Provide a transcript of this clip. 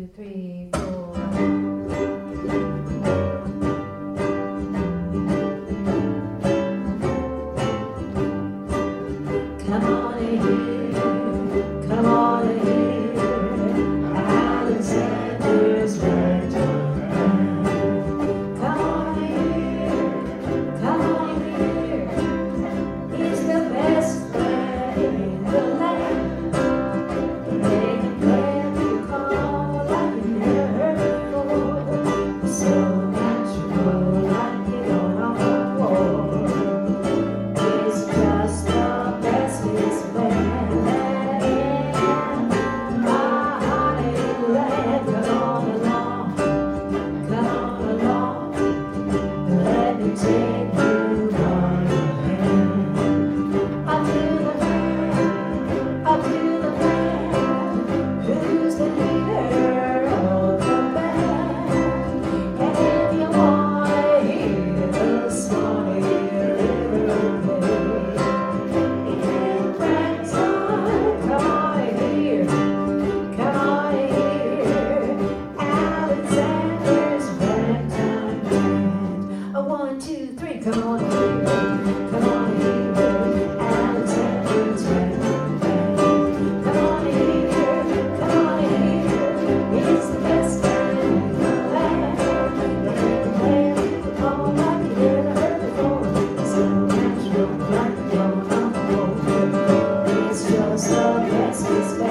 two, three, four. Come on in, come on in, Alexander's Ragtime. Come on here, he's the best man in the land. They can play you call like you never heard before, so natural like it on a wall. He's just the bestest man in my Hollywood. Come on along, let me take you by the hand. Up to the man, who's the leader of the band. And if you wanna hear the Swanee River play in ragtime, come on here, Alexander's Ragtime Band. A 1, 2, 3, come on here, Alexander's Ragtime Band. Come on here, it's the best band in the land. They can play people all like you never heard before, so natural like you're on the road. It's just the bestest